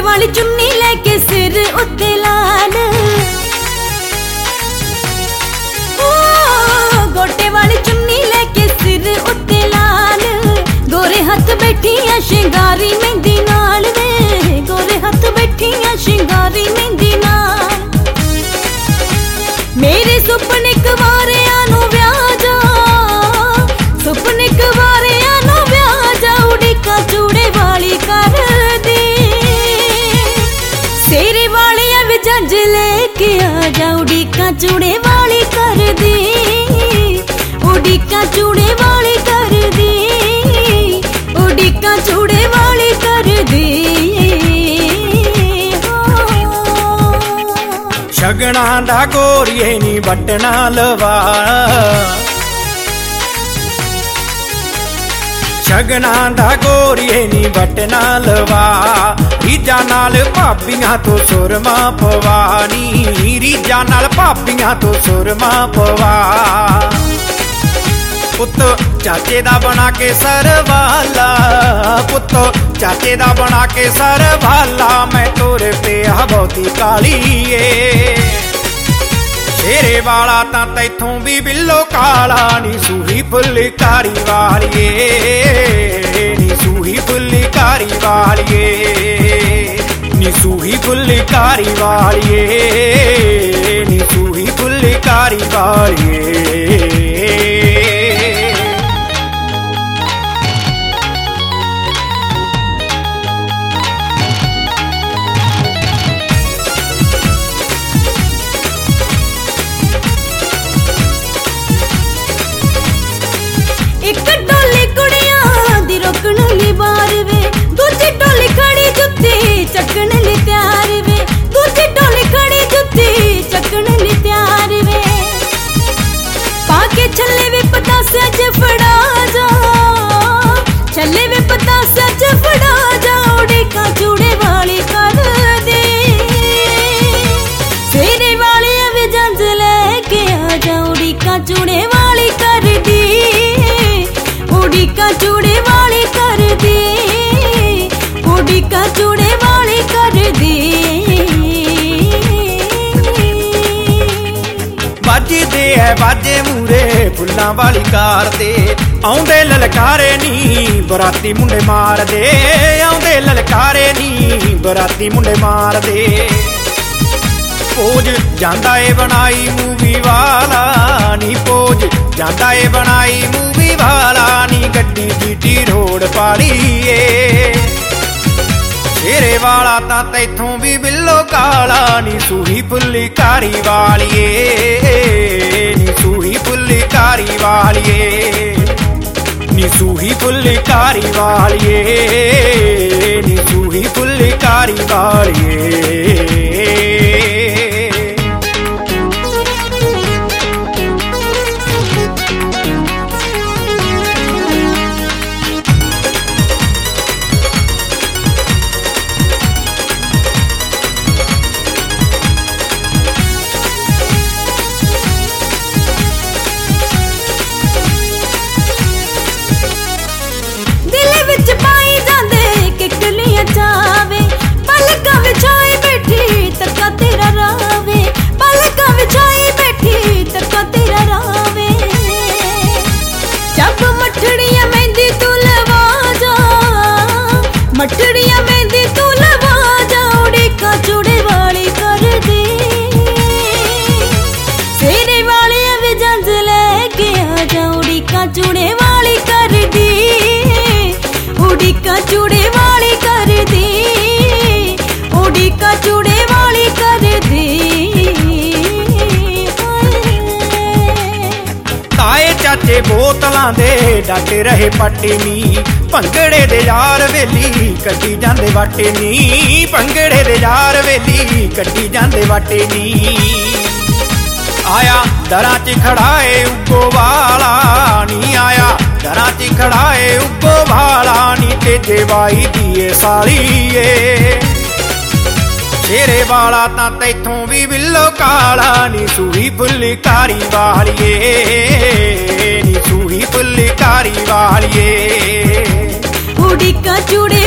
वाली चुन्नी लेके सिर उत्ते लाल, गोटे वाली चुन्नी लेके सिर उत्ते लाल, गोरे हथ बैठिया शिंगारी मेहंदी नाल वे, गोरे हथ बैठिया शिंगारी मेहंदी नाल। मेरे सुपने कवारियां नू व्याह जा, सुपने कवारियां नू व्याह जा, उड़ीका चूड़े वाली कर दी, सेरे वालिया भी जंज लेके आ जा, उड़ीका चूड़े वाली कर दी, उड़ीका चूड़े वाली कर दी, उड़ीका चूड़े वाली कर दी। शगना दा गोरिए नी बटना लवा, शगना दा गोरिए नी बटना लवा, रीजा नाल भाबियां तो सुरमा पवा नी, रीजा नाल भाबियां तो सुरमा पवा। पुत चाचे दा बना के सरवाला, पुत चाचे दा बना के सरवाला, मैं तोरे पे बहुती कालीए, शेरे वाला तां तैथों भी बिल्लो काला नी, सूही फुलकारी वालिए, नी सूही फुलकारी वालिए, नी सूही फुलकारी वालिए, नी सूही फुलकारी वालिए। एक टोली कुड़ियां दी रोकण ली बार वे, दूजी टोली खड़ी जुत्ती चकण ली तैयार वे, दूजी टोली खड़ी जुत्ती चकण ली तैयार वे, पाके छल्ले वे पतासे च फड़ा जा, छल्ले वे पतासे च फड़ा जा, उड़ीका चूड़े वाली कर दे, सेरे वाली वे जंज लेके आ जा, उड़ीका चूड़े वाली कर दी, उड़ीका चूड़े वाली कर दी, उड़ीका चूड़े वाली कर दी। ਵੱਜਦੇ ਐ ਬਾਜੇ ਮੂਰੇ ਫੁੱਲਾਂ ਵਾਲੀ ਕਾਰ ਤੇ, ਆਉਂਦੇ ਲਲਕਾਰੇ ਨੀ ਬਰਾਤੀ ਮੁੰਡੇ ਮਾਰਦੇ, ਆਉਂਦੇ ਲਲਕਾਰੇ ਨੀ ਬਰਾਤੀ ਮੁੰਡੇ ਮਾਰਦੇ। ਪੋਜ ਜਾਂਦਾ ਏ ਬਣਾਈ ਮੂਵੀ ਵਾਲਾ ਨੀ, ਪੋਜ ਜਾਂਦਾ ਏ ਬਣਾਈ ਮੂਵੀ ਵਾਲਾ ਨੀ, ਗੱਡੀ ਜੀਟੀ ਰੋਡ ਪਾੜੀਏ, ਸ਼ੇਰੇ ਵਾਲਾ ਤਾਂ ਤੈਥੋਂ ਵੀ ਬਿੱਲੋ ਕਾਲਾ ਨੀ, ਸੂਹੀ ਫੁਲਕਾਰੀ ਵਾਲੀਏ, ਨੀ ਸੂਹੀ ਫੁਲਕਾਰੀ ਵਾਲੀਏ, ਨੀ ਸੂਹੀ ਫੁਲਕਾਰੀ ਵਾਲੀਏ, ਨੀ ਸੂਹੀ ਫੁਲਕਾਰੀ ਵਾਲੀਏ। पाई जांदे किकलियां चावे, पलकां विछाई बैठी तक्का तेरा रावे, पलकां विछाई बैठी तक्का तेरा रावे, जब मठड़ियां मेहंदी तू लवा जा, मठड़ियां मेहंदी तू लवा जा, उड़ीका चूड़े वाली कर दे, सेरे वाले वे जंज लेके आ जा, उड़ीका चूड़े वाली कर दी, उड़ीका चूड़े वाली कर दी, उड़ीका चूड़े वाली कर दी। ताए चाचे बोतलां दे डाटे रहे पट्टे नी, भंगड़े दे यार वेली कट्टी जांदे वाटे नी, भंगड़े दे यार वेली कट्टी जांदे वाटे नी। आया दरां च खड़ाए उग्गो वाला नी, आया दरां च खड़ाए उग्गो वाला नी, तेजे बाई दिए सालीए, शेरे वाला तां तैथों भी बिल्लो काला नी, सूही फुलकारी वालिए, नी सूही फुलकारी वालिए, उड़ीका चूड़े